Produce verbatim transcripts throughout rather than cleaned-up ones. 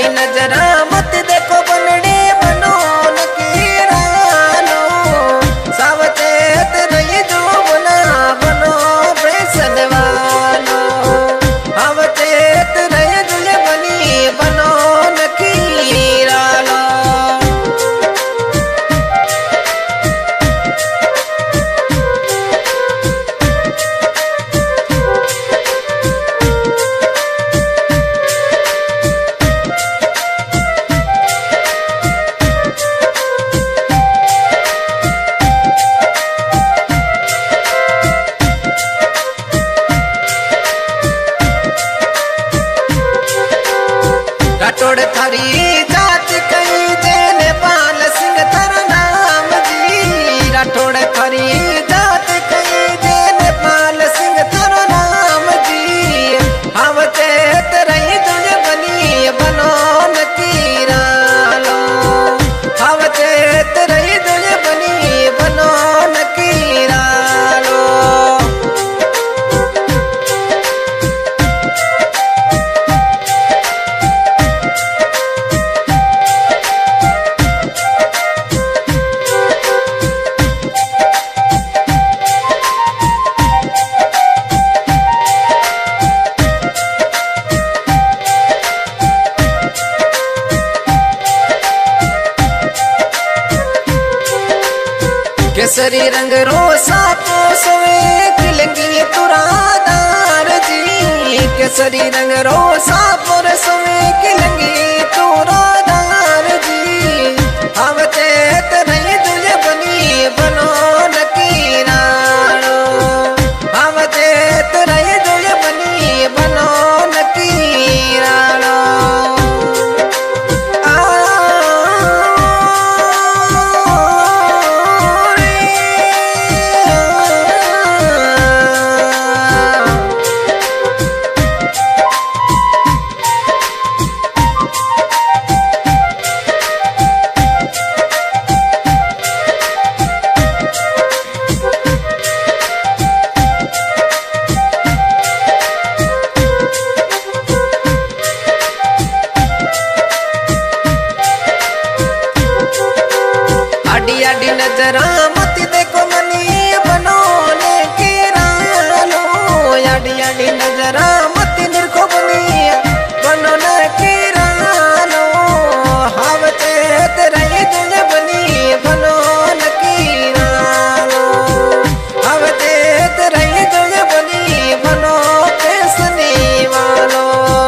नजरा मत देखो बनड़े बनो नकीरानो सावचेत रही जो बना बनो बेसन वालो अवचेत रही जो बनी बनो नकीरानो। राठौड़ थारी जात कई जेने पाल सिंह थारा नाम जी राठौड़ थारी जात कई जेने पाल सिंह थारा नाम जी अवचेत रही तुझे बनी बनो नकीरालो अवचेत रही तुझे बनी बनो नकीरालो। केसरी रंग रोसा पोसवे किलंगी तुरादार जी केसरी रंग रोसा पोसवे किलंगी तुरादार जी अवचेत रही तुझे बनी बनो नकीरानो अवचेत रही तुझे बनी बनो नकीरानो। आडी आडी नजरा मत देखो मनी बनो नकीरालो आडी आडी नजरा मत देखो बनी बनो नकीरालो अवचेत रही तुझे बनी बनो नकीरालो अवचेत रही तुझे बनी बनो बेसनी वालो।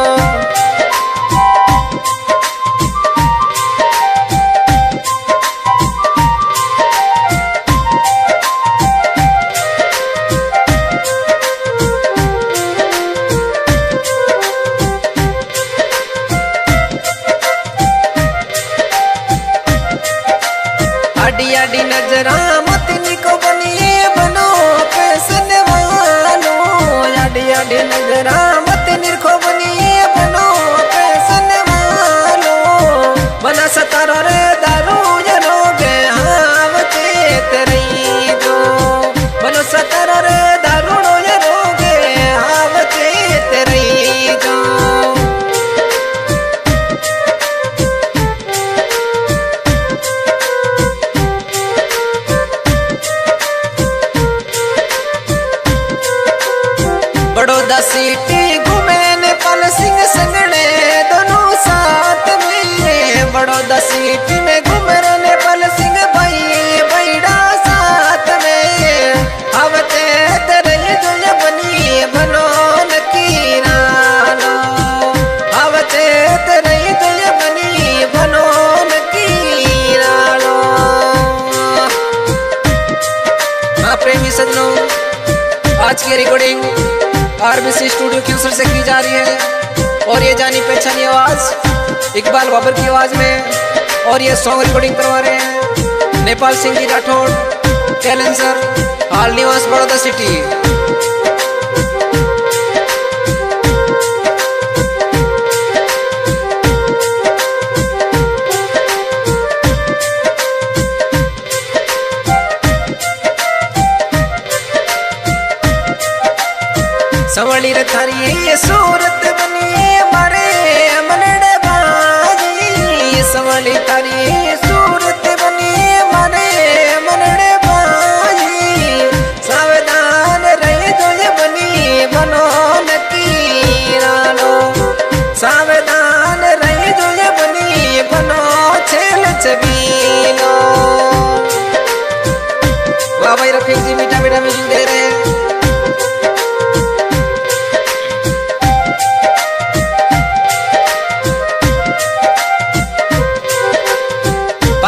आडी आडी नजरा मत निको बनी बनो बेसन वालो आडी आडी नजरा मत निको बनी बनो बेसन वालो बना सतारो रे दारू जरोगे अवचेत रही जो बनो सतारो रे दारू जरोगे अवचेत रही जो। बड़ौदा सिटी घूमे नेपाल सिंह संगड़े दोनों साथ में बड़ौदा सिटी में घूमे नेपाल सिंह भाई बैड़ा साथ में अवचेत रही तुझे बनी बनो नकीरालो अवचेत रही तुझे बनी बनो नकीरालो। हाँ प्रेमी सज्जनों, आज की रिकॉर्डिंग आरबीसी स्टूडियो की ओर से की जा रही है और ये जानी पहचानी आवाज इकबाल बाबर की आवाज में और ये सॉन्ग रिकॉर्डिंग करवा रहे हैं नेपाल सिंह जी राठौड़ टैलेंसर हाल निवास बड़ौदा सिटी। संवली रे थारी ये सूरत बनी मारे मनड़े बाज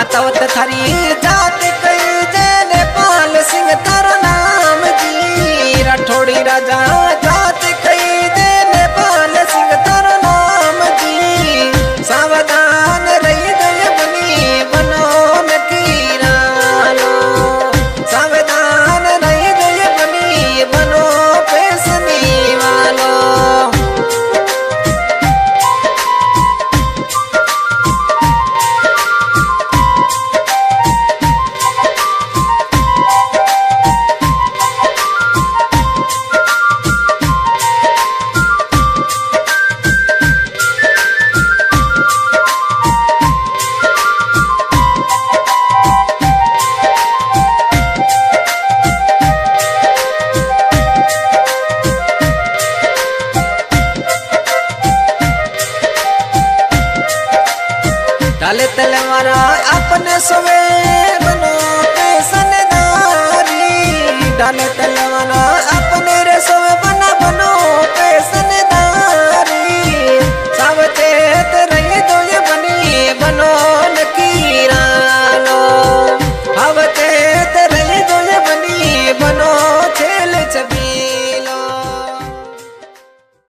बतावत थारी जात कई जे नेपाल सिंह तारो नाम जी। राठौड़ी राजा जात कई जे नेपाल सिंह तारो नाम जी। सावधान रही गए बनी बनो न कीरालो, सावधान रही गए बनी बनो पेशनी वालो। डाले तलवारा अपने सोवे बनो पेशनदारी। डाले तलवारा अपने रे सोवे बना बनो